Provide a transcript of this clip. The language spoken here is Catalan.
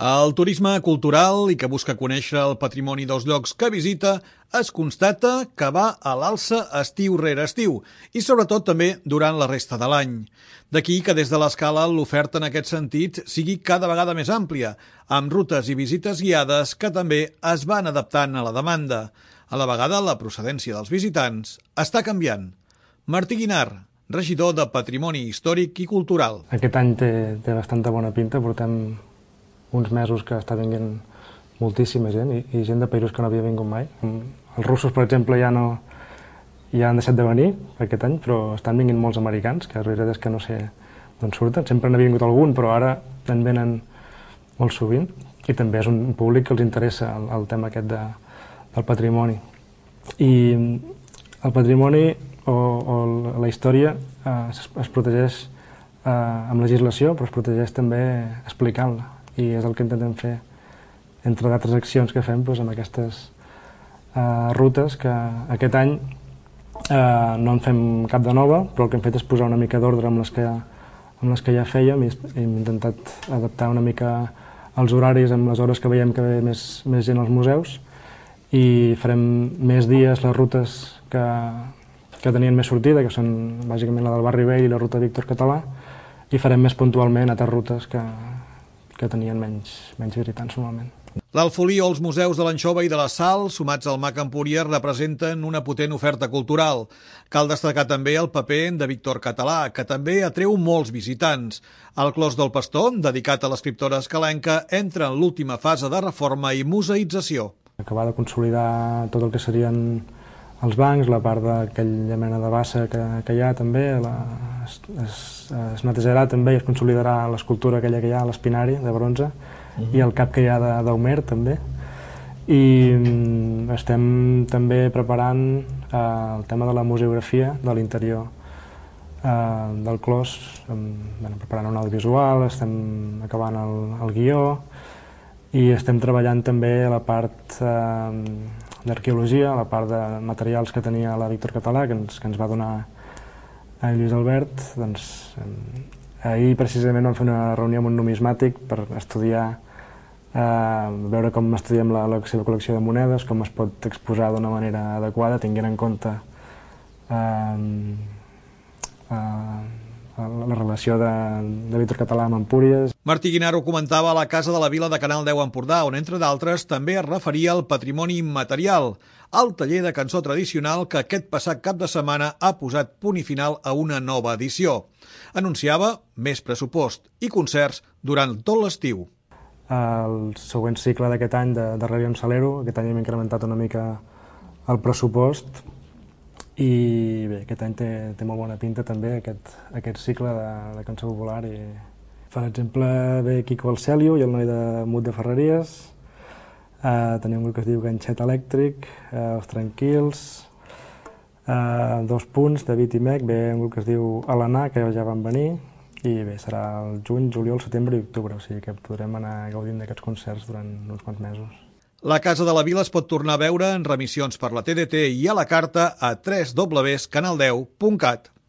El turisme cultural i que busca conèixer el patrimoni dels llocs que visita es constata que va a l'alça estiu rere estiu i sobretot també durant la resta de l'any. D'aquí que des de l'Escala l'oferta en aquest sentit sigui cada vegada més àmplia, amb rutes i visites guiades que també es van adaptant a la demanda. A la vegada, la procedència dels visitants està canviant. Martí Guinar, regidor de Patrimoni Històric i Cultural. Aquest any té bastanta bona pinta, portem uns mesos que està vinguent moltíssima gent i gent de països que no havia vingut mai. Els russos, per exemple, ja han deixat de venir aquest any, però estan vinguent molts americans, que la veritat és que no sé d'on surten. Sempre n'ha vingut algun, però ara en venen molt sovint. I també és un públic que els interessa el tema aquest del patrimoni. I el patrimoni o la història es protegeix amb legislació, però es protegeix també explicant-la. I és el que intentem fer, entre d'altres accions que fem amb aquestes rutes, que aquest any no en fem cap de nova, però el que hem fet és posar una mica d'ordre amb les que ja fèiem i hem intentat adaptar una mica els horaris amb les hores que veiem que ve més gent als museus i farem més dies les rutes que tenien més sortida, que són bàsicament la del Barri Vell i la ruta Víctor Català, i farem més puntualment altres rutes que tenien menys visitants normalment. L'Alfolí o els museus de l'Anxova i de la Sal, sumats al MAC Empúries, representen una potent oferta cultural. Cal destacar també el paper de Víctor Català, que també atreu molts visitants. El Clos del Pastor, dedicat a l'escriptora escalenca, entra en l'última fase de reforma i museïtzació. Acabar de consolidar tot el que serien els bancs, la part d'aquella mena de bassa que hi ha també, es netejarà també i es consolidarà l'escultura aquella que hi ha, l'espinari de bronze, i el cap que hi ha d'Homer també. I estem també preparant el tema de la museografia de l'interior del clos, preparant un audiovisual, estem acabant el guió i estem treballant també a la part d'arqueologia, la part de materials que tenia la Víctor Català, que ens va donar a Lluís Albert. Ahir precisament vam fer una reunió amb un numismàtic per estudiar, veure com estudiem la seva col·lecció de monedes, com es pot exposar d'una manera adequada, tenint en compte la relació de Víctor Català amb Empúries. Martí Guinar ho comentava a la Casa de la Vila de Canal 10 Empordà, on, entre d'altres, també es referia al patrimoni immaterial, al taller de cançó tradicional que aquest passat cap de setmana ha posat punt i final a una nova edició. Anunciava més pressupost i concerts durant tot l'estiu. El següent cicle d'aquest any de Ràdio Salero, aquest any hem incrementat una mica el pressupost, i bé, aquest any té molt bona pinta també aquest cicle de cançó popular. Per exemple, ve Quico el Cèlio i el noi de Mut de Ferreries, tenim un grup que es diu Ganxet Elèctric, Els Tranquils, Dos Punts, David i Mec, ve un grup que es diu Alanà, que ja van venir, i bé, serà el juny, juliol, setembre i octubre, o sigui que podrem anar gaudint d'aquests concerts durant uns quants mesos. La Casa de la Vila es pot tornar a veure en remissions per la TDT i a la carta a www.canal10.cat.